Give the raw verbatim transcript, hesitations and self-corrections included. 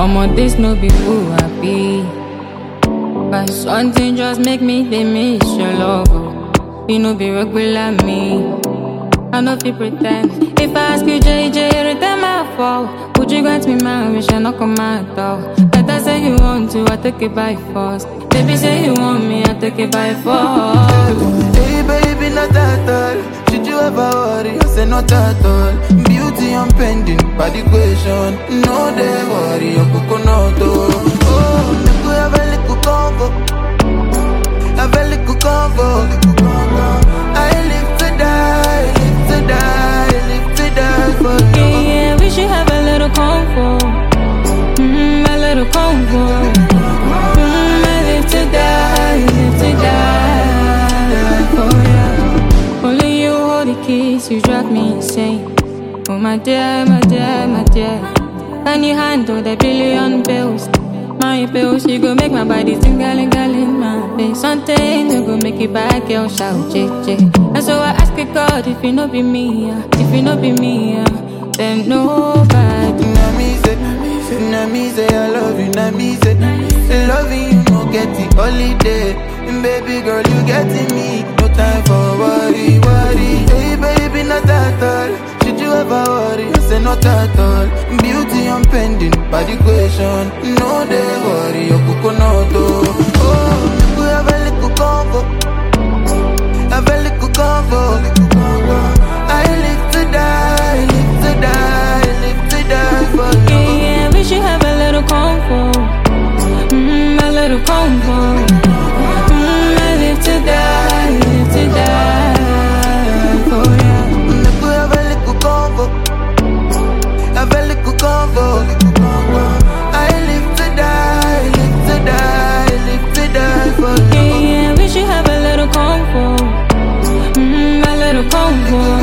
Omo, this no be who I be. But something just make me they miss your love. Oh. You know be regular me. I know if you pretend. If I ask you J J, return my fall. Would you grant me my wish and not come out though? Better say you want to, I take it by force. Baby say you want me, I take it by force. Hey baby, not at all. Should you ever worry? I say not at all. Beauty I'm pending, body question. No they worry, your coconut. Oh, make we have a little convo. Have a little convo. I live to die, live to die, live to die for you. Yeah, yeah, we should have a little convo. Mm, a little convo. Mm, I live to die, live to die for you. Only you hold the keys, you drive me insane. Oh my dear, my dear, my dear. Can you handle the billion bills? My bills, you go make my body tingle-tingle in my face. Something you go make it back, girl, shout, J J. And so I ask you, God, if you no be me, uh, if you no be me, uh, then nobody. Now me say, now me say I love you. Now me say, loving you no get it holiday. And baby girl, you getting me. No time for worry, worry. Hey baby, not at all. Should you ever worry? I say not at all. Beauty I'm pending, body question. No they worry, your coconut. Oh, we have a little convo. Have a little convo. I live to die, live to die, live to die for you. Yeah, yeah, we should have a little convo. Mm, a little convo. Mm, I live to die, live to die for you. Make we have a little convo. Have a little convo. I live to die, live to die, live to die for you. Yeah, yeah, we should have a little convo. Mm, a little convo.